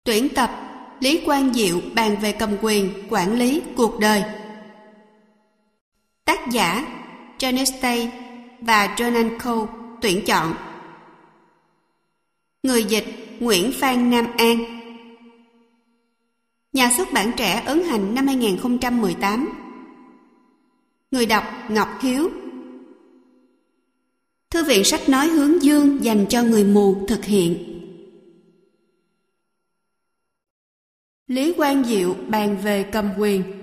Tuyển tập Lý Quang Diệu bàn về cầm quyền, quản lý, cuộc đời. Tác giả Janet Stay và Jonan Cole. Tuyển chọn. Người dịch Nguyễn Phan Nam An. Nhà xuất bản Trẻ ấn hành năm 2018. Người đọc Ngọc Hiếu. Thư viện sách nói Hướng Dương dành cho người mù thực hiện. Lý Quang Diệu bàn về cầm quyền.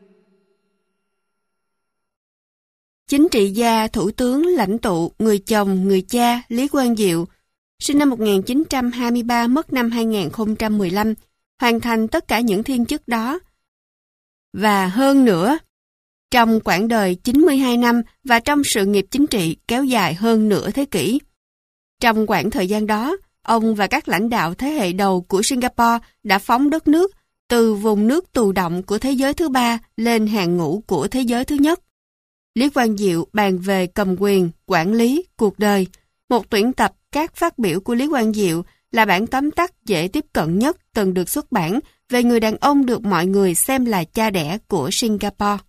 Chính trị gia, thủ tướng, lãnh tụ, người chồng, người cha Lý Quang Diệu, sinh năm 1923, mất năm 2015, hoàn thành tất cả những thiên chức đó. Và hơn nữa, trong quãng đời 92 năm và trong sự nghiệp chính trị kéo dài hơn nửa thế kỷ. Trong quãng thời gian đó, ông và các lãnh đạo thế hệ đầu của Singapore đã phóng đất nước từ vùng nước tù động của thế giới thứ ba lên hàng ngũ của thế giới thứ nhất. Lý Quang Diệu bàn về cầm quyền, quản lý, cuộc đời. Một tuyển tập các phát biểu của Lý Quang Diệu là bản tóm tắt dễ tiếp cận nhất từng được xuất bản về người đàn ông được mọi người xem là cha đẻ của Singapore.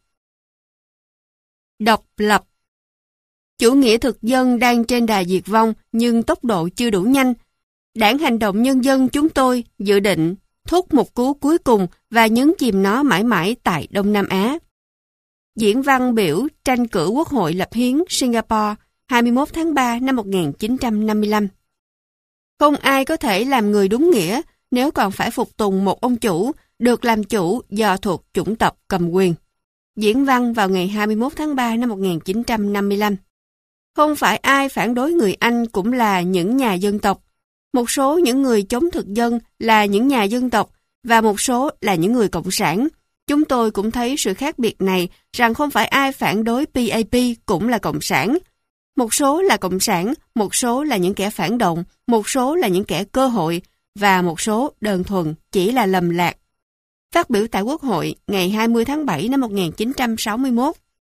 Độc lập. Chủ nghĩa thực dân đang trên đà diệt vong nhưng tốc độ chưa đủ nhanh. Đảng Hành động Nhân dân chúng tôi dự định thúc một cú cuối cùng và nhấn chìm nó mãi mãi tại Đông Nam Á. Diễn văn biểu tranh cử Quốc hội lập hiến Singapore 21 tháng 3 năm 1955. Không ai có thể làm người đúng nghĩa nếu còn phải phục tùng một ông chủ được làm chủ do thuộc chủng tộc cầm quyền. Diễn văn vào ngày 21 tháng 3 năm 1955. Không phải ai phản đối người Anh cũng là những nhà dân tộc. Một số những người chống thực dân là những nhà dân tộc và một số là những người cộng sản. Chúng tôi cũng thấy sự khác biệt này rằng không phải ai phản đối PAP cũng là cộng sản. Một số là cộng sản, một số là những kẻ phản động, một số là những kẻ cơ hội và một số đơn thuần chỉ là lầm lạc. Phát biểu tại Quốc hội ngày 20 tháng 7 năm 1961.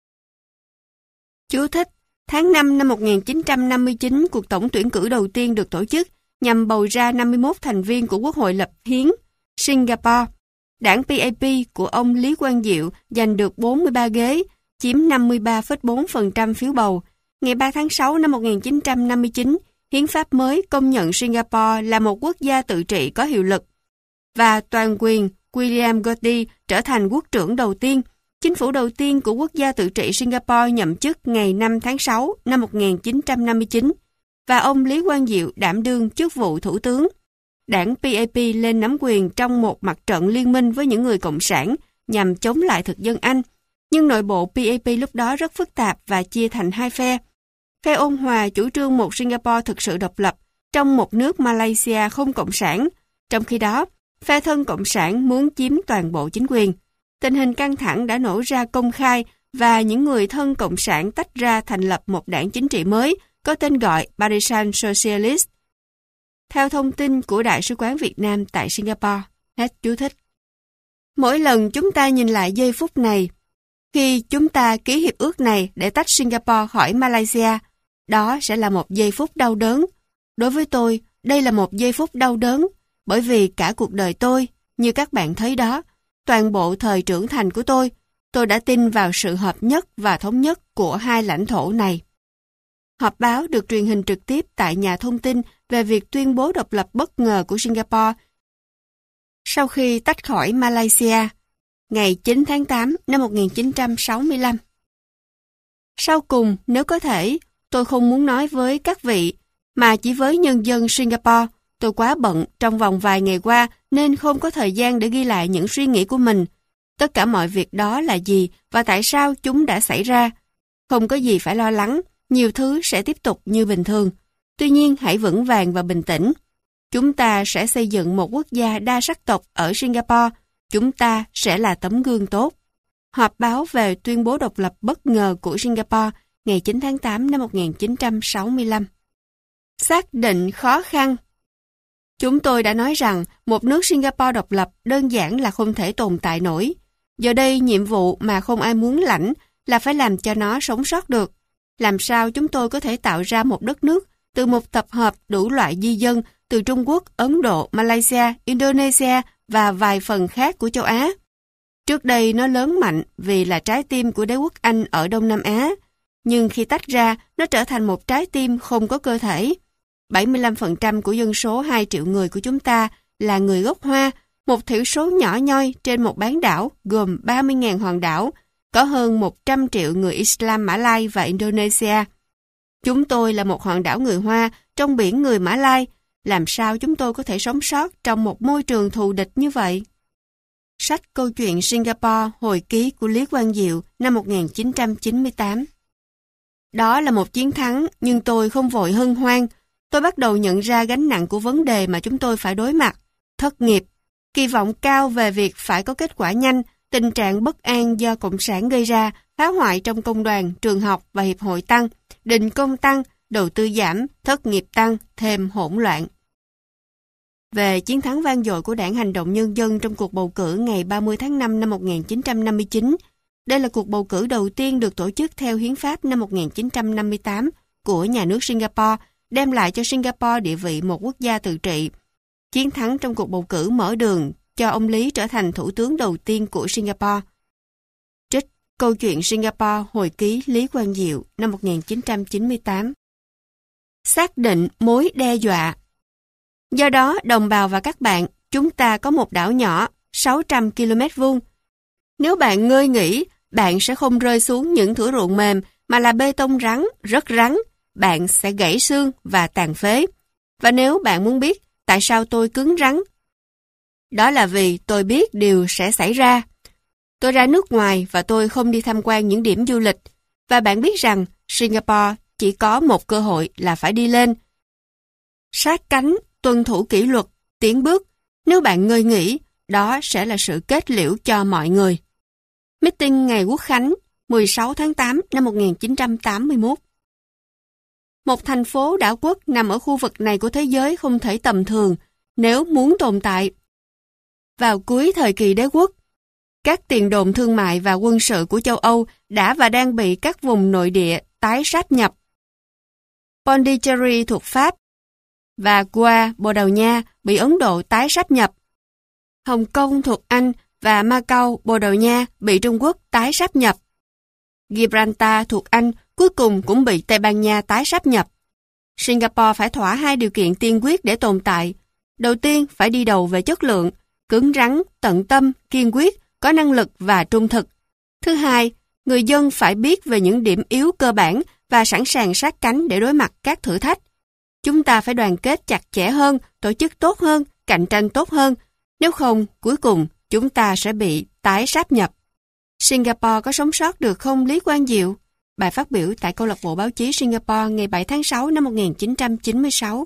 Chú thích: Tháng 5 năm 1959, cuộc tổng tuyển cử đầu tiên được tổ chức nhằm bầu ra 51 thành viên của Quốc hội lập hiến Singapore. Đảng PAP của ông Lý Quang Diệu giành được 43 ghế, chiếm 53,4% phiếu bầu. Ngày 3 tháng 6 năm 1959, hiến pháp mới công nhận Singapore là một quốc gia tự trị có hiệu lực. Và toàn quyền William Gotti trở thành quốc trưởng đầu tiên. Chính phủ đầu tiên của quốc gia tự trị Singapore nhậm chức ngày 5 tháng 6 năm 1959. Và ông Lý Quang Diệu đảm đương chức vụ thủ tướng. Đảng PAP lên nắm quyền trong một mặt trận liên minh với những người cộng sản nhằm chống lại thực dân Anh. Nhưng nội bộ PAP lúc đó rất phức tạp và chia thành hai phe. Phe ôn hòa chủ trương một Singapore thực sự độc lập trong một nước Malaysia không cộng sản. Trong khi đó, phe thân cộng sản muốn chiếm toàn bộ chính quyền. Tình hình căng thẳng đã nổ ra công khai và những người thân cộng sản tách ra thành lập một đảng chính trị mới có tên gọi Barisan Socialist. Theo thông tin của Đại sứ quán Việt Nam tại Singapore. Hết chú thích. Mỗi lần chúng ta nhìn lại giây phút này, khi chúng ta ký hiệp ước này để tách Singapore khỏi Malaysia, đó sẽ là một giây phút đau đớn. Đối với tôi, đây là một giây phút đau đớn, bởi vì cả cuộc đời tôi, như các bạn thấy đó, toàn bộ thời trưởng thành của tôi đã tin vào sự hợp nhất và thống nhất của hai lãnh thổ này. Họp báo được truyền hình trực tiếp tại nhà thông tin về việc tuyên bố độc lập bất ngờ của Singapore sau khi tách khỏi Malaysia, ngày 9 tháng 8 năm 1965. Sau cùng, nếu có thể, tôi không muốn nói với các vị, mà chỉ với nhân dân Singapore. Tôi quá bận trong vòng vài ngày qua nên không có thời gian để ghi lại những suy nghĩ của mình. Tất cả mọi việc đó là gì và tại sao chúng đã xảy ra? Không có gì phải lo lắng, nhiều thứ sẽ tiếp tục như bình thường. Tuy nhiên hãy vững vàng và bình tĩnh. Chúng ta sẽ xây dựng một quốc gia đa sắc tộc ở Singapore. Chúng ta sẽ là tấm gương tốt. Họp báo về tuyên bố độc lập bất ngờ của Singapore ngày 9 tháng 8 năm 1965. Xác định khó khăn. Chúng tôi đã nói rằng một nước Singapore độc lập đơn giản là không thể tồn tại nổi. Giờ đây nhiệm vụ mà không ai muốn lãnh là phải làm cho nó sống sót được. Làm sao chúng tôi có thể tạo ra một đất nước từ một tập hợp đủ loại di dân từ Trung Quốc, Ấn Độ, Malaysia, Indonesia và vài phần khác của châu Á. Trước đây nó lớn mạnh vì là trái tim của đế quốc Anh ở Đông Nam Á, nhưng khi tách ra, nó trở thành một trái tim không có cơ thể. 75% của dân số 2 triệu người của chúng ta là người gốc Hoa, một thiểu số nhỏ nhoi trên một bán đảo gồm 30.000 hòn đảo, có hơn 100 triệu người Islam Mã Lai và Indonesia. Chúng tôi là một hòn đảo người Hoa trong biển người Mã Lai. Làm sao chúng tôi có thể sống sót trong một môi trường thù địch như vậy? Sách Câu chuyện Singapore, hồi ký của Lý Quang Diệu năm 1998. Đó là một chiến thắng, nhưng tôi không vội hân hoan. Tôi bắt đầu nhận ra gánh nặng của vấn đề mà chúng tôi phải đối mặt. Thất nghiệp, kỳ vọng cao về việc phải có kết quả nhanh, tình trạng bất an do Cộng sản gây ra, phá hoại trong công đoàn, trường học và hiệp hội tăng, đình công tăng, đầu tư giảm, thất nghiệp tăng, thêm hỗn loạn. Về chiến thắng vang dội của Đảng Hành động Nhân dân trong cuộc bầu cử ngày 30 tháng 5 năm 1959, đây là cuộc bầu cử đầu tiên được tổ chức theo hiến pháp năm 1958 của nhà nước Singapore, đem lại cho Singapore địa vị một quốc gia tự trị. Chiến thắng trong cuộc bầu cử mở đường cho ông Lý trở thành thủ tướng đầu tiên của Singapore. Trích Câu chuyện Singapore, hồi ký Lý Quang Diệu năm 1998. Xác định mối đe dọa. Do đó, đồng bào và các bạn, chúng ta có một đảo nhỏ, 600 km vuông. Nếu bạn ngơi nghỉ, bạn sẽ không rơi xuống những thửa ruộng mềm mà là bê tông rắn, rất rắn. Bạn sẽ gãy xương và tàn phế. Và nếu bạn muốn biết tại sao tôi cứng rắn, đó là vì tôi biết điều sẽ xảy ra. Tôi ra nước ngoài và tôi không đi tham quan những điểm du lịch. Và bạn biết rằng Singapore chỉ có một cơ hội là phải đi lên. Sát cánh, tuân thủ kỷ luật, tiến bước. Nếu bạn ngơi nghỉ, đó sẽ là sự kết liễu cho mọi người. Meeting ngày Quốc khánh 16 tháng 8 năm 1981. Một thành phố đảo quốc nằm ở khu vực này của thế giới không thể tầm thường nếu muốn tồn tại. Vào cuối thời kỳ đế quốc, các tiền đồn thương mại và quân sự của châu Âu đã và đang bị các vùng nội địa tái sáp nhập. Pondicherry thuộc Pháp và Goa, Bồ Đào Nha bị Ấn Độ tái sáp nhập. Hồng Kông thuộc Anh và Macau, Bồ Đào Nha bị Trung Quốc tái sáp nhập. Gibraltar thuộc Anh cuối cùng cũng bị Tây Ban Nha tái sáp nhập. Singapore phải thỏa hai điều kiện tiên quyết để tồn tại. Đầu tiên, phải đi đầu về chất lượng, cứng rắn, tận tâm, kiên quyết, có năng lực và trung thực. Thứ hai, người dân phải biết về những điểm yếu cơ bản và sẵn sàng sát cánh để đối mặt các thử thách. Chúng ta phải đoàn kết chặt chẽ hơn, tổ chức tốt hơn, cạnh tranh tốt hơn. Nếu không, cuối cùng, chúng ta sẽ bị tái sáp nhập. Singapore có sống sót được không, Lý Quang Diệu? Bài phát biểu tại Câu lạc bộ báo chí Singapore ngày 7 tháng 6 năm 1996.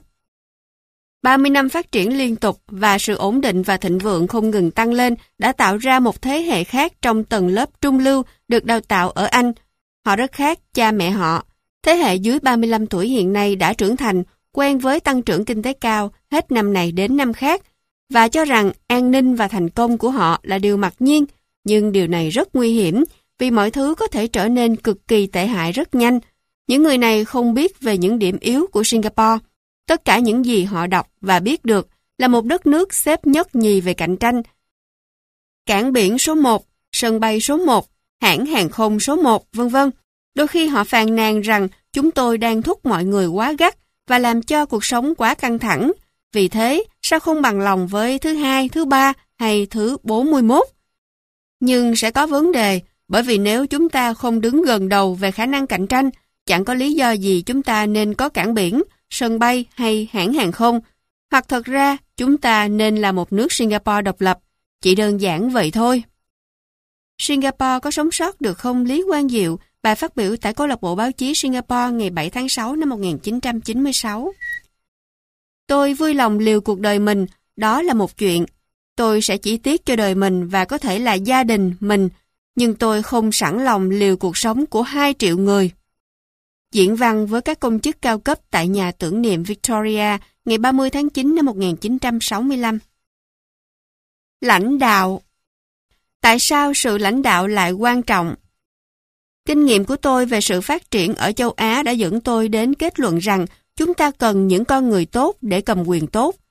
30 năm phát triển liên tục và sự ổn định và thịnh vượng không ngừng tăng lên đã tạo ra một thế hệ khác trong tầng lớp trung lưu được đào tạo ở Anh. Họ rất khác cha mẹ họ. Thế hệ dưới 35 tuổi hiện nay đã trưởng thành, quen với tăng trưởng kinh tế cao hết năm này đến năm khác và cho rằng an ninh và thành công của họ là điều mặc nhiên, nhưng điều này rất nguy hiểm vì mọi thứ có thể trở nên cực kỳ tệ hại rất nhanh. Những người này không biết về những điểm yếu của Singapore. Tất cả những gì họ đọc và biết được là một đất nước xếp nhất nhì về cạnh tranh. Cảng biển số 1, sân bay số 1, hãng hàng không số 1, v.v. Đôi khi họ phàn nàn rằng chúng tôi đang thúc mọi người quá gắt và làm cho cuộc sống quá căng thẳng. Vì thế, sao không bằng lòng với thứ hai, thứ ba hay thứ 41? Nhưng sẽ có vấn đề, bởi vì nếu chúng ta không đứng gần đầu về khả năng cạnh tranh, chẳng có lý do gì chúng ta nên có cảng biển, sân bay hay hãng hàng không. Hoặc thật ra, chúng ta nên là một nước Singapore độc lập. Chỉ đơn giản vậy thôi. Singapore có sống sót được không, Lý Quang Diệu? Bài phát biểu tại Câu lạc bộ báo chí Singapore ngày 7 tháng 6 năm 1996. Tôi vui lòng liều cuộc đời mình, đó là một chuyện. Tôi sẽ chỉ tiếc cho đời mình và có thể là gia đình mình, nhưng tôi không sẵn lòng liều cuộc sống của 2 triệu người. Diễn văn với các công chức cao cấp tại nhà tưởng niệm Victoria ngày 30 tháng 9 năm 1965. Lãnh đạo. Tại sao sự lãnh đạo lại quan trọng? Kinh nghiệm của tôi về sự phát triển ở châu Á đã dẫn tôi đến kết luận rằng chúng ta cần những con người tốt để cầm quyền tốt.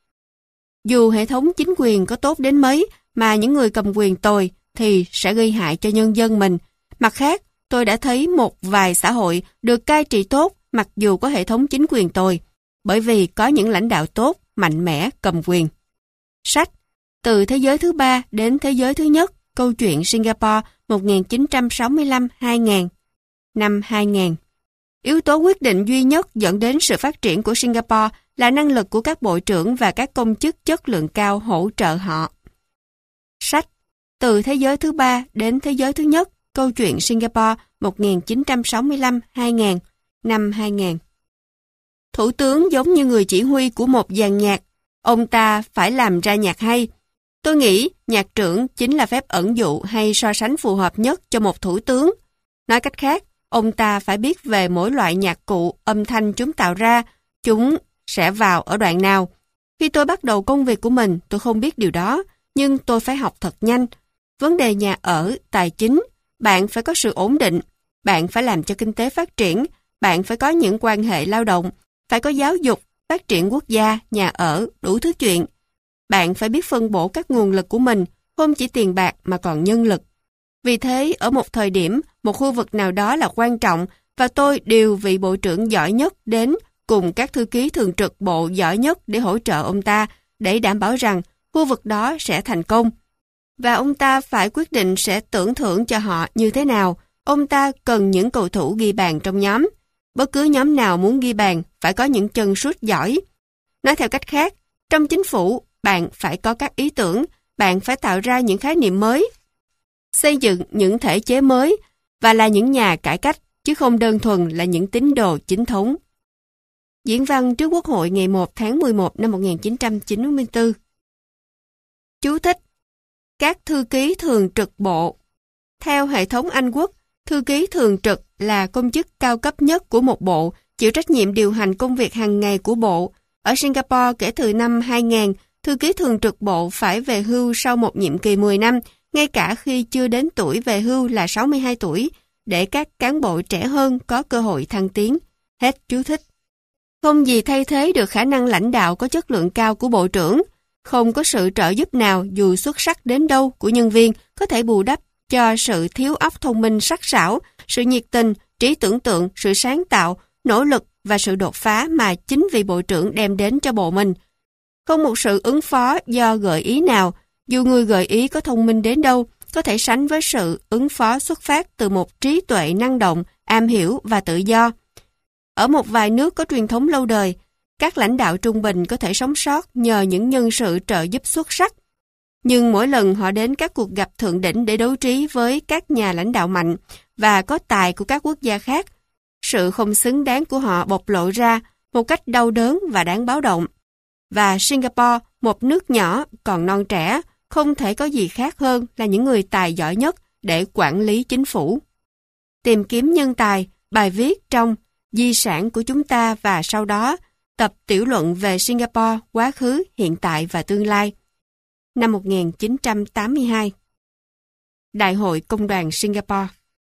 Dù hệ thống chính quyền có tốt đến mấy mà những người cầm quyền tồi thì sẽ gây hại cho nhân dân mình. Mặt khác, tôi đã thấy một vài xã hội được cai trị tốt mặc dù có hệ thống chính quyền tồi, bởi vì có những lãnh đạo tốt, mạnh mẽ, cầm quyền. Sách Từ thế giới thứ ba đến thế giới thứ nhất, câu chuyện Singapore 1965-2000. Năm 2000. Yếu tố quyết định duy nhất dẫn đến sự phát triển của Singapore là năng lực của các bộ trưởng và các công chức chất lượng cao hỗ trợ họ. Sách Từ thế giới thứ ba đến thế giới thứ nhất, câu chuyện Singapore 1965-2000. Năm 2000. Thủ tướng giống như người chỉ huy của một dàn nhạc. Ông ta phải làm ra nhạc hay. Tôi nghĩ nhạc trưởng chính là phép ẩn dụ hay so sánh phù hợp nhất cho một thủ tướng. Nói cách khác, ông ta phải biết về mỗi loại nhạc cụ, âm thanh chúng tạo ra, chúng sẽ vào ở đoạn nào. Khi tôi bắt đầu công việc của mình, tôi không biết điều đó, nhưng tôi phải học thật nhanh. Vấn đề nhà ở, tài chính, bạn phải có sự ổn định, bạn phải làm cho kinh tế phát triển, bạn phải có những quan hệ lao động, phải có giáo dục, phát triển quốc gia, nhà ở, đủ thứ chuyện. Bạn phải biết phân bổ các nguồn lực của mình, không chỉ tiền bạc mà còn nhân lực. Vì thế, ở một thời điểm, một khu vực nào đó là quan trọng và tôi điều vị bộ trưởng giỏi nhất đến cùng các thư ký thường trực bộ giỏi nhất để hỗ trợ ông ta, để đảm bảo rằng khu vực đó sẽ thành công. Và ông ta phải quyết định sẽ tưởng thưởng cho họ như thế nào. Ông ta cần những cầu thủ ghi bàn trong nhóm. Bất cứ nhóm nào muốn ghi bàn phải có những chân sút giỏi. Nói theo cách khác, trong chính phủ, bạn phải có các ý tưởng, bạn phải tạo ra những khái niệm mới, xây dựng những thể chế mới và là những nhà cải cách, chứ không đơn thuần là những tín đồ chính thống. Diễn văn trước Quốc hội ngày 1 tháng 11 năm 1994. Chú thích: Các thư ký thường trực bộ. Theo hệ thống Anh Quốc, thư ký thường trực là công chức cao cấp nhất của một bộ, chịu trách nhiệm điều hành công việc hàng ngày của bộ. Ở Singapore, kể từ năm 2000, thư ký thường trực bộ phải về hưu sau một nhiệm kỳ 10 năm, ngay cả khi chưa đến tuổi về hưu là 62 tuổi, để các cán bộ trẻ hơn có cơ hội thăng tiến. Hết chú thích. Không gì thay thế được khả năng lãnh đạo có chất lượng cao của bộ trưởng. Không có sự trợ giúp nào dù xuất sắc đến đâu của nhân viên có thể bù đắp cho sự thiếu óc thông minh sắc sảo, sự nhiệt tình, trí tưởng tượng, sự sáng tạo, nỗ lực và sự đột phá mà chính vị bộ trưởng đem đến cho bộ mình. Không một sự ứng phó do gợi ý nào, dù người gợi ý có thông minh đến đâu, có thể sánh với sự ứng phó xuất phát từ một trí tuệ năng động, am hiểu và tự do. Ở một vài nước có truyền thống lâu đời, các lãnh đạo trung bình có thể sống sót nhờ những nhân sự trợ giúp xuất sắc. Nhưng mỗi lần họ đến các cuộc gặp thượng đỉnh để đấu trí với các nhà lãnh đạo mạnh và có tài của các quốc gia khác, sự không xứng đáng của họ bộc lộ ra một cách đau đớn và đáng báo động. Và Singapore, một nước nhỏ còn non trẻ, không thể có gì khác hơn là những người tài giỏi nhất để quản lý chính phủ. Tìm kiếm nhân tài, bài viết trong Di sản của chúng ta và sau đó, tập tiểu luận về Singapore, quá khứ, hiện tại và tương lai. Năm 1982. Đại hội Công đoàn Singapore.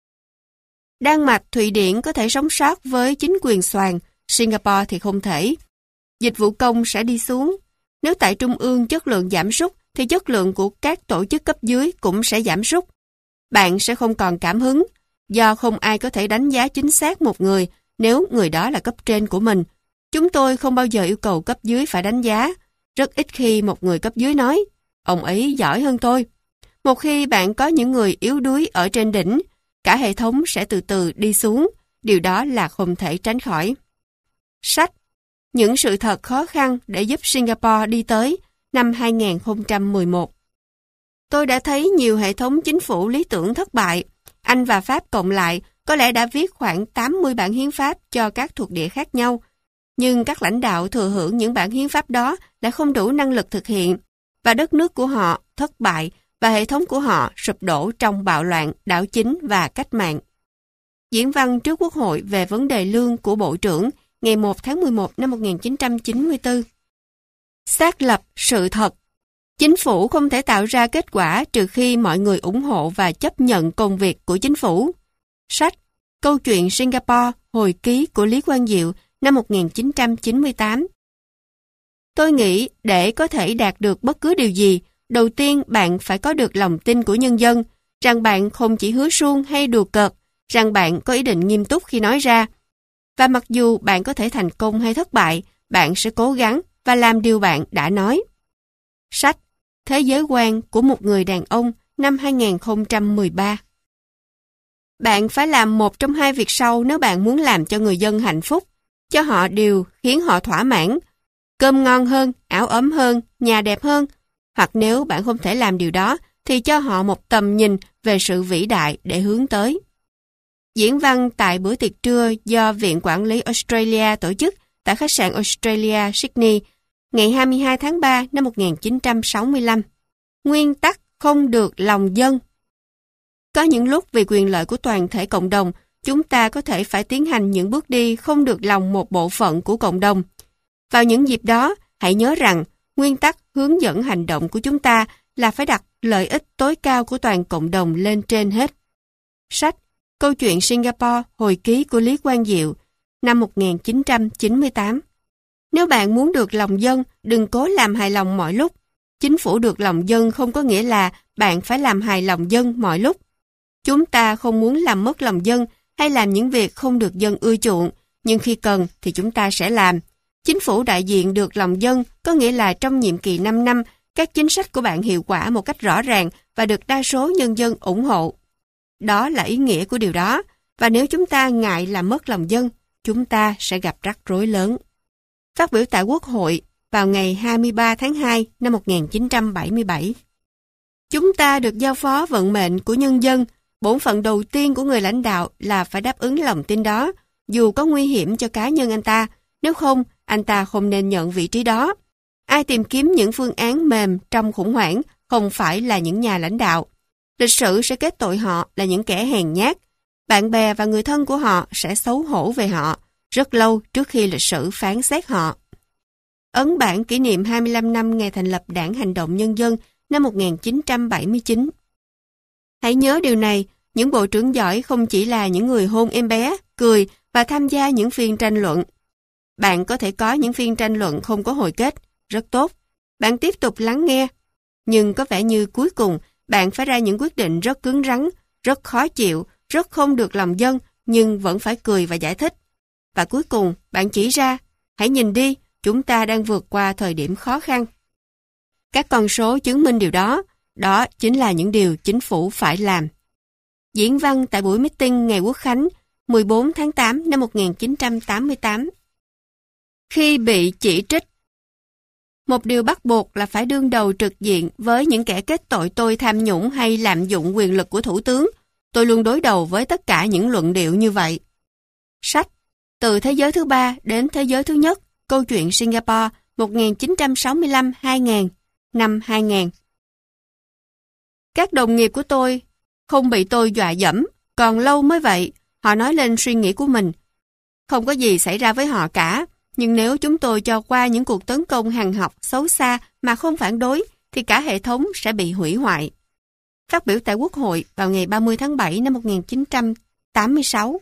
Đan Mạch, Thụy Điển có thể sống sót với chính quyền xoàn, Singapore thì không thể. Dịch vụ công sẽ đi xuống. Nếu tại trung ương chất lượng giảm sút, thì chất lượng của các tổ chức cấp dưới cũng sẽ giảm sút. Bạn sẽ không còn cảm hứng, do không ai có thể đánh giá chính xác một người nếu người đó là cấp trên của mình. Chúng tôi không bao giờ yêu cầu cấp dưới phải đánh giá. Rất ít khi một người cấp dưới nói, ông ấy giỏi hơn tôi. Một khi bạn có những người yếu đuối ở trên đỉnh, cả hệ thống sẽ từ từ đi xuống. Điều đó là không thể tránh khỏi. Sách Những sự thật khó khăn để giúp Singapore đi tới năm 2011. Tôi đã thấy nhiều hệ thống chính phủ lý tưởng thất bại. Anh và Pháp cộng lại có lẽ đã viết khoảng 80 bản hiến pháp cho các thuộc địa khác nhau. Nhưng các lãnh đạo thừa hưởng những bản hiến pháp đó đã không đủ năng lực thực hiện, và đất nước của họ thất bại và hệ thống của họ sụp đổ trong bạo loạn, đảo chính và cách mạng. Diễn văn trước Quốc hội về vấn đề lương của Bộ trưởng ngày 1 tháng 11 năm 1994. Xác lập sự thật. Chính phủ không thể tạo ra kết quả trừ khi mọi người ủng hộ và chấp nhận công việc của chính phủ. Sách Câu chuyện Singapore, hồi ký của Lý Quang Diệu năm 1998. Tôi nghĩ để có thể đạt được bất cứ điều gì, đầu tiên bạn phải có được lòng tin của nhân dân, rằng bạn không chỉ hứa suông hay đùa cợt, rằng bạn có ý định nghiêm túc khi nói ra. Và mặc dù bạn có thể thành công hay thất bại, bạn sẽ cố gắng và làm điều bạn đã nói. Sách Thế giới quan của một người đàn ông năm 2013. Bạn phải làm một trong hai việc sau nếu bạn muốn làm cho người dân hạnh phúc, cho họ điều khiến họ thỏa mãn, cơm ngon hơn, áo ấm hơn, nhà đẹp hơn, hoặc nếu bạn không thể làm điều đó, thì cho họ một tầm nhìn về sự vĩ đại để hướng tới. Diễn văn tại bữa tiệc trưa do Viện Quản lý Australia tổ chức tại khách sạn Australia, Sydney, ngày 22 tháng 3 năm 1965. Nguyên tắc không được lòng dân. Có những lúc vì quyền lợi của toàn thể cộng đồng, chúng ta có thể phải tiến hành những bước đi không được lòng một bộ phận của cộng đồng. Vào những dịp đó, hãy nhớ rằng nguyên tắc hướng dẫn hành động của chúng ta là phải đặt lợi ích tối cao của toàn cộng đồng lên trên hết. Sách Câu chuyện Singapore, hồi ký của Lý Quang Diệu, năm 1998. Nếu bạn muốn được lòng dân, đừng cố làm hài lòng mọi lúc. Chính phủ được lòng dân không có nghĩa là bạn phải làm hài lòng dân mọi lúc. Chúng ta không muốn làm mất lòng dân hay làm những việc không được dân ưa chuộng, nhưng khi cần thì chúng ta sẽ làm. Chính phủ đại diện được lòng dân có nghĩa là trong nhiệm kỳ 5 năm, các chính sách của bạn hiệu quả một cách rõ ràng và được đa số nhân dân ủng hộ. Đó là ý nghĩa của điều đó, và nếu chúng ta ngại làm mất lòng dân, chúng ta sẽ gặp rắc rối lớn. Phát biểu tại Quốc hội vào ngày 23 tháng 2 năm 1977. Chúng ta được giao phó vận mệnh của nhân dân, bổn phận đầu tiên của người lãnh đạo là phải đáp ứng lòng tin đó, dù có nguy hiểm cho cá nhân anh ta, nếu không, anh ta không nên nhận vị trí đó. Ai tìm kiếm những phương án mềm trong khủng hoảng không phải là những nhà lãnh đạo. Lịch sử sẽ kết tội họ là những kẻ hèn nhát. Bạn bè và người thân của họ sẽ xấu hổ về họ, rất lâu trước khi lịch sử phán xét họ. Ấn bản kỷ niệm 25 năm ngày thành lập Đảng Hành động Nhân dân năm 1979. Hãy nhớ điều này, những bộ trưởng giỏi không chỉ là những người hôn em bé, cười và tham gia những phiên tranh luận. Bạn có thể có những phiên tranh luận không có hồi kết, rất tốt. Bạn tiếp tục lắng nghe. Nhưng có vẻ như cuối cùng, bạn phải ra những quyết định rất cứng rắn, rất khó chịu, rất không được lòng dân, nhưng vẫn phải cười và giải thích. Và cuối cùng, bạn chỉ ra, hãy nhìn đi, chúng ta đang vượt qua thời điểm khó khăn. Các con số chứng minh điều đó, đó chính là những điều chính phủ phải làm. Diễn văn tại buổi meeting ngày Quốc khánh 14 tháng 8 năm 1988. Khi bị chỉ trích, một điều bắt buộc là phải đương đầu trực diện với những kẻ kết tội tôi tham nhũng hay lạm dụng quyền lực của thủ tướng. Tôi luôn đối đầu với tất cả những luận điệu như vậy. Sách Từ thế giới thứ ba đến thế giới thứ nhất, câu chuyện Singapore 1965-2000, năm 2000. Các đồng nghiệp của tôi không bị tôi dọa dẫm, còn lâu mới vậy, họ nói lên suy nghĩ của mình. Không có gì xảy ra với họ cả, nhưng nếu chúng tôi cho qua những cuộc tấn công hằn học xấu xa mà không phản đối, thì cả hệ thống sẽ bị hủy hoại. Phát biểu tại Quốc hội vào ngày 30 tháng 7 năm 1986.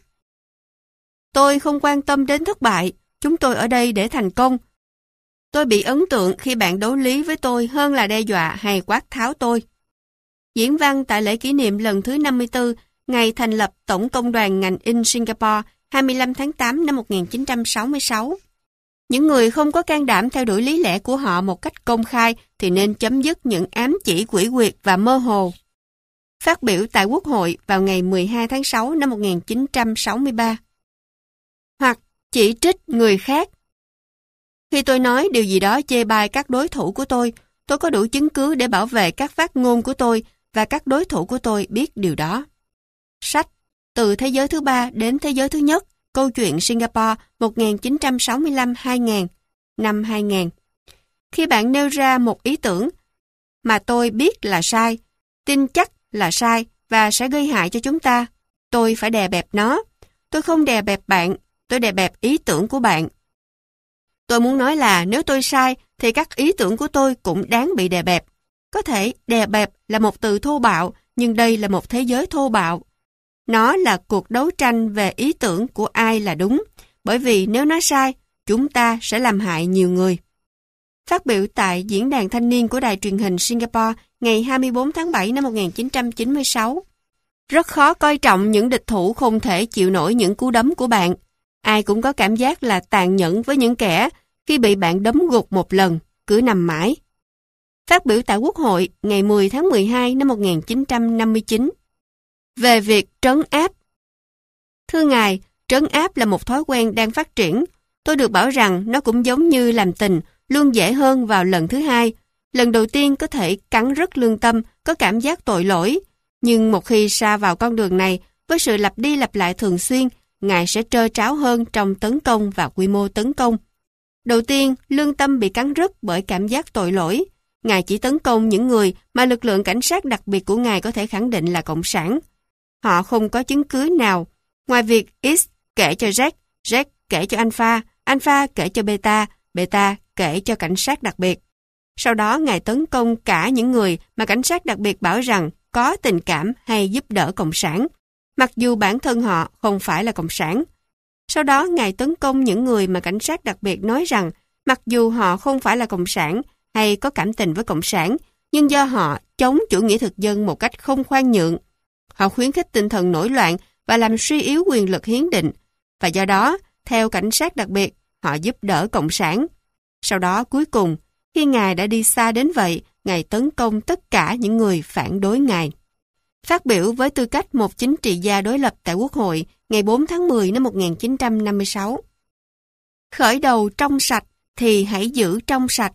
Tôi không quan tâm đến thất bại, chúng tôi ở đây để thành công. Tôi bị ấn tượng khi bạn đấu lý với tôi hơn là đe dọa hay quát tháo tôi. Diễn văn tại lễ kỷ niệm lần thứ 54, ngày thành lập Tổng công đoàn ngành in Singapore 25 tháng 8 năm 1966. Những người không có can đảm theo đuổi lý lẽ của họ một cách công khai thì nên chấm dứt những ám chỉ quỷ quyệt và mơ hồ. Phát biểu tại Quốc hội vào ngày 12 tháng 6 năm 1963. Hoặc chỉ trích người khác. Khi tôi nói điều gì đó chê bai các đối thủ của tôi có đủ chứng cứ để bảo vệ các phát ngôn của tôi và các đối thủ của tôi biết điều đó. Sách Từ thế giới thứ ba đến thế giới thứ nhất, câu chuyện Singapore 1965-2000, năm 2000. Khi bạn nêu ra một ý tưởng mà tôi biết là sai, tin chắc là sai và sẽ gây hại cho chúng ta, tôi phải đè bẹp nó. Tôi không đè bẹp bạn, tôi đè bẹp ý tưởng của bạn. Tôi muốn nói là nếu tôi sai thì các ý tưởng của tôi cũng đáng bị đè bẹp. Có thể đè bẹp là một từ thô bạo, nhưng đây là một thế giới thô bạo. Nó là cuộc đấu tranh về ý tưởng của ai là đúng, bởi vì nếu nó sai, chúng ta sẽ làm hại nhiều người. Phát biểu tại Diễn đàn Thanh niên của Đài truyền hình Singapore ngày 24 tháng 7 năm 1996. Rất khó coi trọng những địch thủ không thể chịu nổi những cú đấm của bạn. Ai cũng có cảm giác là tàn nhẫn với những kẻ khi bị bạn đấm gục một lần, cứ nằm mãi. Phát biểu tại Quốc hội ngày 10 tháng 12 năm 1959. Về việc trấn áp. Thưa Ngài, trấn áp là một thói quen đang phát triển. Tôi được bảo rằng nó cũng giống như làm tình, luôn dễ hơn vào lần thứ hai. Lần đầu tiên có thể cắn rứt lương tâm, có cảm giác tội lỗi. Nhưng một khi sa vào con đường này, với sự lặp đi lặp lại thường xuyên, Ngài sẽ trơ tráo hơn trong tấn công và quy mô tấn công. Đầu tiên, lương tâm bị cắn rứt bởi cảm giác tội lỗi. Ngài chỉ tấn công những người mà lực lượng cảnh sát đặc biệt của Ngài có thể khẳng định là cộng sản. Họ không có chứng cứ nào, ngoài việc X kể cho Jack, Jack kể cho Alpha, Alpha kể cho Beta, Beta kể cho cảnh sát đặc biệt. Sau đó Ngài tấn công cả những người mà cảnh sát đặc biệt bảo rằng có tình cảm hay giúp đỡ cộng sản, mặc dù bản thân họ không phải là cộng sản. Sau đó Ngài tấn công những người mà cảnh sát đặc biệt nói rằng mặc dù họ không phải là cộng sản hay có cảm tình với cộng sản, nhưng do họ chống chủ nghĩa thực dân một cách không khoan nhượng. Họ khuyến khích tinh thần nổi loạn và làm suy yếu quyền lực hiến định, và do đó, theo cảnh sát đặc biệt, họ giúp đỡ cộng sản. Sau đó cuối cùng, khi Ngài đã đi xa đến vậy, Ngài tấn công tất cả những người phản đối Ngài. Phát biểu với tư cách một chính trị gia đối lập tại Quốc hội ngày 4 tháng 10 năm 1956. Khởi đầu trong sạch thì hãy giữ trong sạch.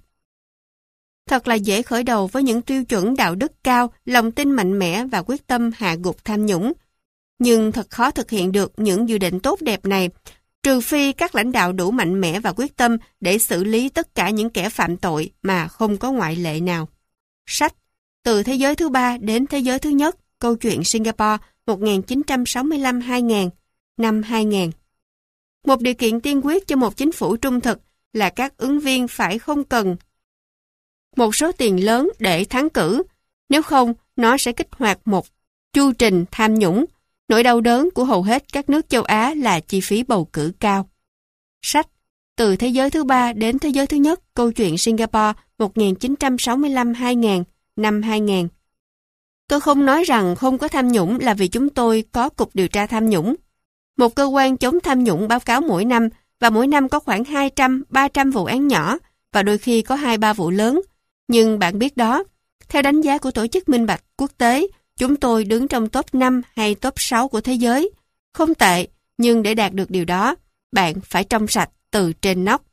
Thật là dễ khởi đầu với những tiêu chuẩn đạo đức cao, lòng tin mạnh mẽ và quyết tâm hạ gục tham nhũng. Nhưng thật khó thực hiện được những dự định tốt đẹp này, trừ phi các lãnh đạo đủ mạnh mẽ và quyết tâm để xử lý tất cả những kẻ phạm tội mà không có ngoại lệ nào. Sách Từ thế giới thứ ba đến thế giới thứ nhất, câu chuyện Singapore 1965-2000, năm 2000. Một điều kiện tiên quyết cho một chính phủ trung thực là các ứng viên phải không cần một số tiền lớn để thắng cử, nếu không nó sẽ kích hoạt một chu trình tham nhũng. Nỗi đau đớn của hầu hết các nước châu Á là chi phí bầu cử cao. Sách Từ thế giới thứ ba đến thế giới thứ nhất, câu chuyện Singapore 1965-2000, năm 2000. Tôi không nói rằng không có tham nhũng là vì chúng tôi có Cục Điều tra Tham nhũng. Một cơ quan chống tham nhũng báo cáo mỗi năm, và mỗi năm có khoảng 200-300 vụ án nhỏ, và đôi khi có 2-3 vụ lớn. Nhưng bạn biết đó, theo đánh giá của Tổ chức Minh bạch Quốc tế, chúng tôi đứng trong top 5 hay top 6 của thế giới. Không tệ, nhưng để đạt được điều đó, bạn phải trong sạch từ trên nóc.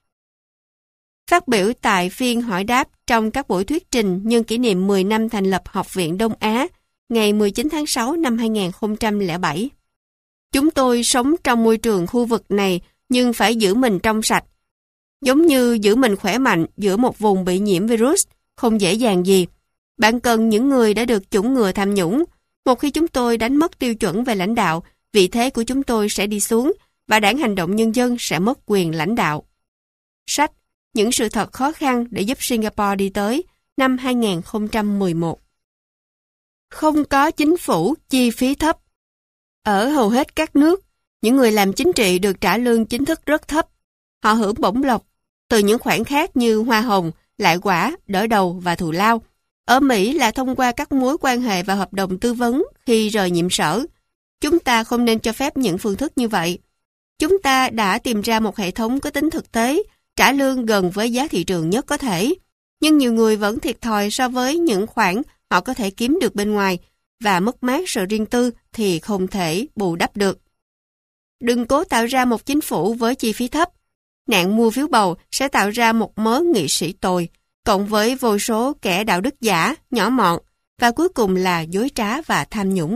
Phát biểu tại phiên hỏi đáp trong các buổi thuyết trình nhân kỷ niệm 10 năm thành lập Học viện Đông Á, ngày 19 tháng 6 năm 2007. Chúng tôi sống trong môi trường khu vực này nhưng phải giữ mình trong sạch. Giống như giữ mình khỏe mạnh giữa một vùng bị nhiễm virus, không dễ dàng gì. Bạn cần những người đã được chủng ngừa tham nhũng. Một khi chúng tôi đánh mất tiêu chuẩn về lãnh đạo, vị thế của chúng tôi sẽ đi xuống và Đảng Hành động Nhân dân sẽ mất quyền lãnh đạo. Sách Những sự thật khó khăn để giúp Singapore đi tới, năm 2011. Không có chính phủ, chi phí thấp. Ở hầu hết các nước, những người làm chính trị được trả lương chính thức rất thấp. Họ hưởng bổng lộc từ những khoản khác như hoa hồng, lại quả, đỡ đầu và thù lao. Ở Mỹ là thông qua các mối quan hệ và hợp đồng tư vấn khi rời nhiệm sở. Chúng ta không nên cho phép những phương thức như vậy. Chúng ta đã tìm ra một hệ thống có tính thực tế, trả lương gần với giá thị trường nhất có thể. Nhưng nhiều người vẫn thiệt thòi so với những khoản họ có thể kiếm được bên ngoài, và mất mát sự riêng tư thì không thể bù đắp được. Đừng cố tạo ra một chính phủ với chi phí thấp. Nạn mua phiếu bầu sẽ tạo ra một mớ nghị sĩ tồi, cộng với vô số kẻ đạo đức giả, nhỏ mọn, và cuối cùng là dối trá và tham nhũng.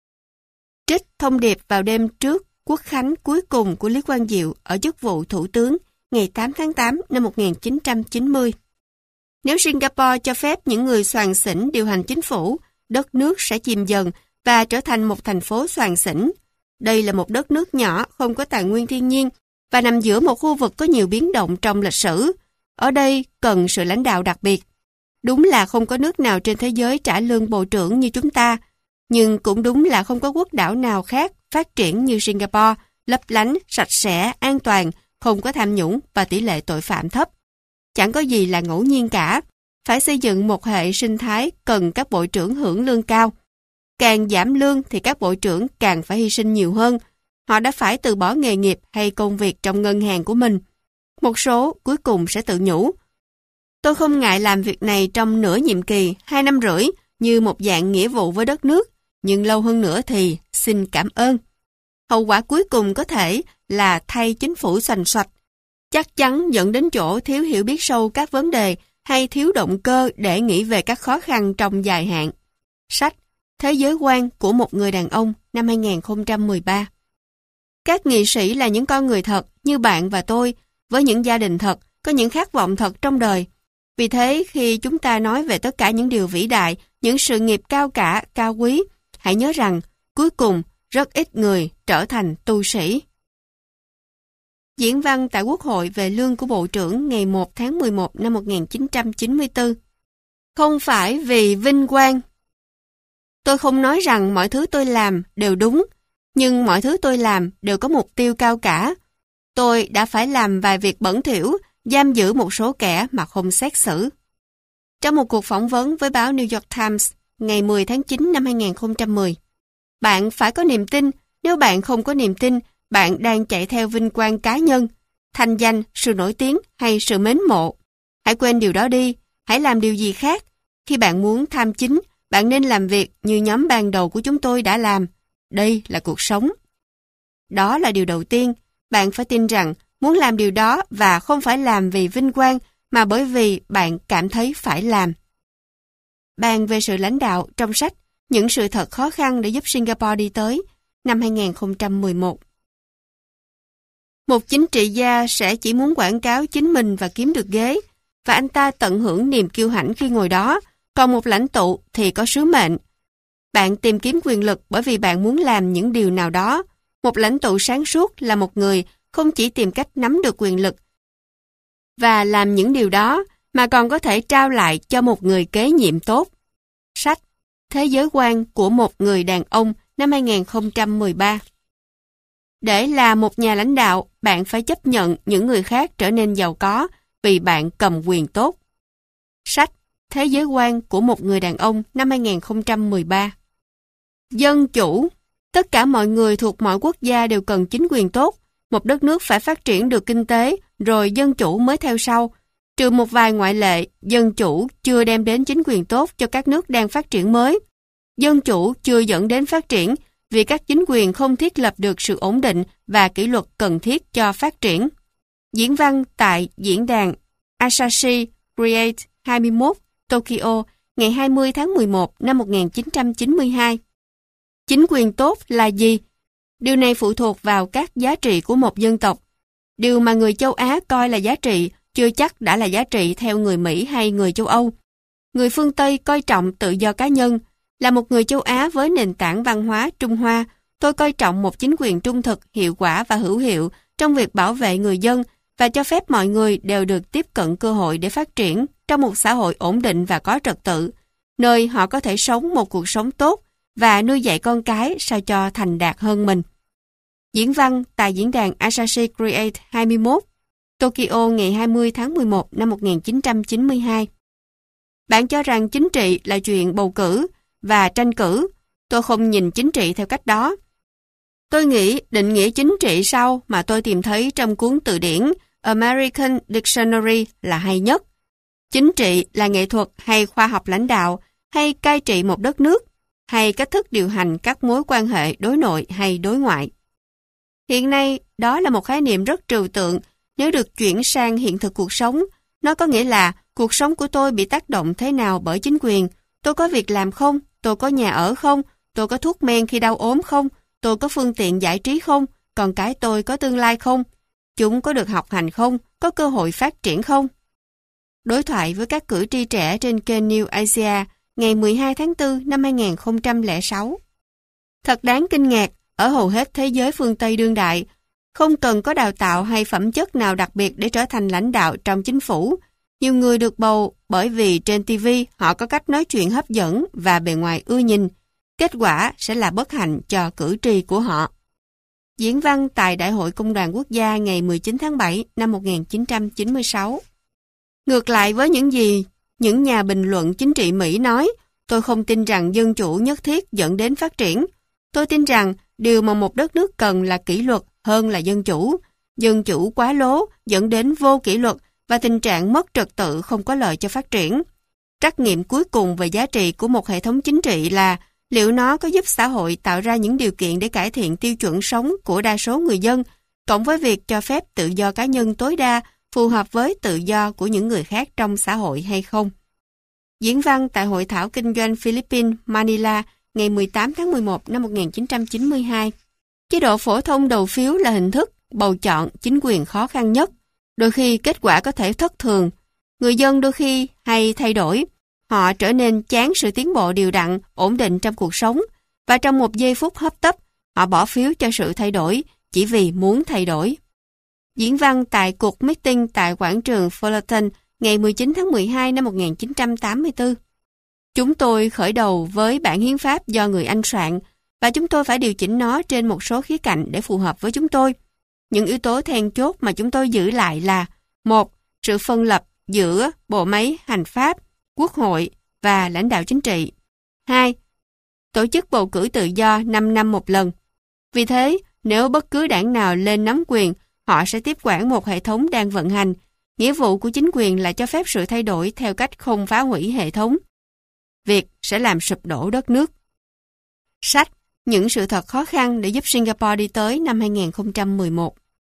Trích thông điệp vào đêm trước Quốc khánh cuối cùng của Lý Quang Diệu ở chức vụ Thủ tướng ngày 8 tháng 8 năm 1990. Nếu Singapore cho phép những người soàn xỉn điều hành chính phủ, đất nước sẽ chìm dần và trở thành một thành phố soàn xỉn. Đây là một đất nước nhỏ không có tài nguyên thiên nhiên và nằm giữa một khu vực có nhiều biến động trong lịch sử. Ở đây cần sự lãnh đạo đặc biệt. Đúng là không có nước nào trên thế giới trả lương bộ trưởng như chúng ta, nhưng cũng đúng là không có quốc đảo nào khác phát triển như Singapore, lấp lánh, sạch sẽ, an toàn, không có tham nhũng và tỷ lệ tội phạm thấp. chẳng có gì là ngẫu nhiên cả. Phải xây dựng một hệ sinh thái cần các bộ trưởng hưởng lương cao. Càng giảm lương thì các bộ trưởng càng phải hy sinh nhiều hơn. Họ đã phải từ bỏ nghề nghiệp hay công việc trong ngân hàng của mình. Một số cuối cùng sẽ tự nhủ: tôi không ngại làm việc này trong nửa nhiệm kỳ, 2 năm rưỡi, như một dạng nghĩa vụ với đất nước, nhưng lâu hơn nữa thì xin cảm ơn. Hậu quả cuối cùng có thể là thay chính phủ xoành xoạch, chắc chắn dẫn đến chỗ thiếu hiểu biết sâu các vấn đề hay thiếu động cơ để nghĩ về các khó khăn trong dài hạn. Sách Thế giới quan của một người đàn ông năm 2013. Các nghị sĩ là những con người thật như bạn và tôi, với những gia đình thật, có những khát vọng thật trong đời. Vì thế, khi chúng ta nói về tất cả những điều vĩ đại, những sự nghiệp cao cả, cao quý, hãy nhớ rằng, cuối cùng, rất ít người trở thành tu sĩ. Diễn văn tại Quốc hội về lương của Bộ trưởng ngày 1 tháng 11 năm 1994. Không phải vì vinh quang. Tôi không nói rằng mọi thứ tôi làm đều đúng, nhưng mọi thứ tôi làm đều có mục tiêu cao cả. Tôi đã phải làm vài việc bẩn thỉu, giam giữ một số kẻ mà không xét xử. Trong một cuộc phỏng vấn với báo New York Times ngày 10 tháng 9 năm 2010, bạn phải có niềm tin. Nếu bạn không có niềm tin, bạn đang chạy theo vinh quang cá nhân, thành danh, sự nổi tiếng hay sự mến mộ. Hãy quên điều đó đi, hãy làm điều gì khác. Khi bạn muốn tham chính, bạn nên làm việc như nhóm ban đầu của chúng tôi đã làm. Đây là cuộc sống. Đó là điều đầu tiên. Bạn phải tin rằng muốn làm điều đó và không phải làm vì vinh quang mà bởi vì bạn cảm thấy phải làm. Bàn về sự lãnh đạo trong sách Những sự thật khó khăn để giúp Singapore đi tới năm 2011. Một chính trị gia sẽ chỉ muốn quảng cáo chính mình và kiếm được ghế, và anh ta tận hưởng niềm kiêu hãnh khi ngồi đó, còn một lãnh tụ thì có sứ mệnh. Bạn tìm kiếm quyền lực bởi vì bạn muốn làm những điều nào đó. Một lãnh tụ sáng suốt là một người không chỉ tìm cách nắm được quyền lực và làm những điều đó, mà còn có thể trao lại cho một người kế nhiệm tốt. Sách Thế giới quan của một người đàn ông năm 2013. Để là một nhà lãnh đạo, bạn phải chấp nhận những người khác trở nên giàu có vì bạn cầm quyền tốt. Sách Thế giới quan của một người đàn ông năm 2013. Dân chủ. Tất cả mọi người thuộc mọi quốc gia đều cần chính quyền tốt. Một đất nước phải phát triển được kinh tế, rồi dân chủ mới theo sau. Trừ một vài ngoại lệ, dân chủ chưa đem đến chính quyền tốt cho các nước đang phát triển mới. Dân chủ chưa dẫn đến phát triển vì các chính quyền không thiết lập được sự ổn định và kỷ luật cần thiết cho phát triển. Diễn văn tại diễn đàn Asahi Create 21, Tokyo, ngày 20 tháng 11 năm 1992. Chính quyền tốt là gì? Điều này phụ thuộc vào các giá trị của một dân tộc. Điều mà người châu Á coi là giá trị chưa chắc đã là giá trị theo người Mỹ hay người châu Âu. Người phương Tây coi trọng tự do cá nhân. Là một người châu Á với nền tảng văn hóa Trung Hoa, tôi coi trọng một chính quyền trung thực, hiệu quả và hữu hiệu trong việc bảo vệ người dân và cho phép mọi người đều được tiếp cận cơ hội để phát triển trong một xã hội ổn định và có trật tự, nơi họ có thể sống một cuộc sống tốt và nuôi dạy con cái sao cho thành đạt hơn mình. Diễn văn tại diễn đàn Asahi Create 21, Tokyo ngày 20 tháng 11 năm 1992. Bạn cho rằng chính trị là chuyện bầu cử và tranh cử. Tôi không nhìn chính trị theo cách đó. Tôi nghĩ định nghĩa chính trị sau mà tôi tìm thấy trong cuốn từ điển American Dictionary là hay nhất. Chính trị là nghệ thuật hay khoa học lãnh đạo, hay cai trị một đất nước, hay cách thức điều hành các mối quan hệ đối nội hay đối ngoại. Hiện nay, đó là một khái niệm rất trừu tượng. Nếu được chuyển sang hiện thực cuộc sống, nó có nghĩa là cuộc sống của tôi bị tác động thế nào bởi chính quyền. Tôi có việc làm không? Tôi có nhà ở không? Tôi có thuốc men khi đau ốm không? Tôi có phương tiện giải trí không? Con cái tôi có tương lai không? Chúng có được học hành không? Có cơ hội phát triển không? Đối thoại với các cử tri trẻ trên kênh New Asia ngày 12 tháng 4 năm 2006. Thật đáng kinh ngạc, ở hầu hết thế giới phương Tây đương đại, không cần có đào tạo hay phẩm chất nào đặc biệt để trở thành lãnh đạo trong chính phủ. Nhiều người được bầu bởi vì trên TV họ có cách nói chuyện hấp dẫn và bề ngoài ưa nhìn. Kết quả sẽ là bất hạnh cho cử tri của họ. Diễn văn tại Đại hội Công đoàn Quốc gia ngày 19 tháng 7 năm 1996. Ngược lại với những gì những nhà bình luận chính trị Mỹ nói, tôi không tin rằng dân chủ nhất thiết dẫn đến phát triển. Tôi tin rằng điều mà một đất nước cần là kỷ luật hơn là dân chủ. Dân chủ quá lố dẫn đến vô kỷ luật và tình trạng mất trật tự không có lợi cho phát triển. Trắc nghiệm cuối cùng về giá trị của một hệ thống chính trị là liệu nó có giúp xã hội tạo ra những điều kiện để cải thiện tiêu chuẩn sống của đa số người dân, cộng với việc cho phép tự do cá nhân tối đa phù hợp với tự do của những người khác trong xã hội hay không. Diễn văn tại Hội thảo Kinh doanh Philippines, Manila, ngày 18 tháng 11 năm 1992. Chế độ phổ thông đầu phiếu là hình thức bầu chọn chính quyền khó khăn nhất. Đôi khi kết quả có thể thất thường. Người dân đôi khi hay thay đổi. Họ trở nên chán sự tiến bộ đều đặn, ổn định trong cuộc sống. Và trong một giây phút hấp tấp, họ bỏ phiếu cho sự thay đổi chỉ vì muốn thay đổi. Diễn văn tại cuộc meeting tại quảng trường Fullerton ngày 19 tháng 12 năm 1984. Chúng tôi khởi đầu với bản hiến pháp do người Anh soạn và chúng tôi phải điều chỉnh nó trên một số khía cạnh để phù hợp với chúng tôi. Những yếu tố then chốt mà chúng tôi giữ lại là: 1. Sự phân lập giữa bộ máy hành pháp, quốc hội và lãnh đạo chính trị. 2. Tổ chức bầu cử tự do 5 năm một lần. Vì thế, nếu bất cứ đảng nào lên nắm quyền, họ sẽ tiếp quản một hệ thống đang vận hành. Nghĩa vụ của chính quyền là cho phép sự thay đổi theo cách không phá hủy hệ thống. Việc sẽ làm sụp đổ đất nước. Sách Những sự thật khó khăn để giúp Singapore đi tới năm 2011.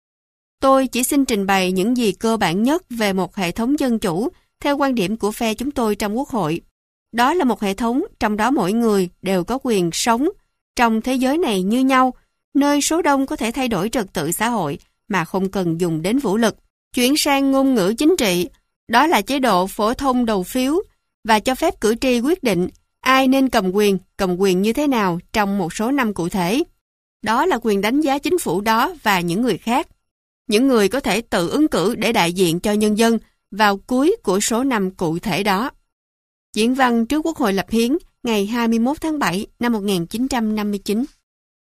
Tôi chỉ xin trình bày những gì cơ bản nhất về một hệ thống dân chủ theo quan điểm của phe chúng tôi trong Quốc hội. Đó là một hệ thống trong đó mỗi người đều có quyền sống trong thế giới này như nhau, nơi số đông có thể thay đổi trật tự xã hội mà không cần dùng đến vũ lực. Chuyển sang ngôn ngữ chính trị, đó là chế độ phổ thông đầu phiếu và cho phép cử tri quyết định ai nên cầm quyền như thế nào trong một số năm cụ thể. Đó là quyền đánh giá chính phủ đó và những người khác. Những người có thể tự ứng cử để đại diện cho nhân dân vào cuối của số năm cụ thể đó. Diễn văn trước Quốc hội lập hiến ngày 21 tháng 7 năm 1959.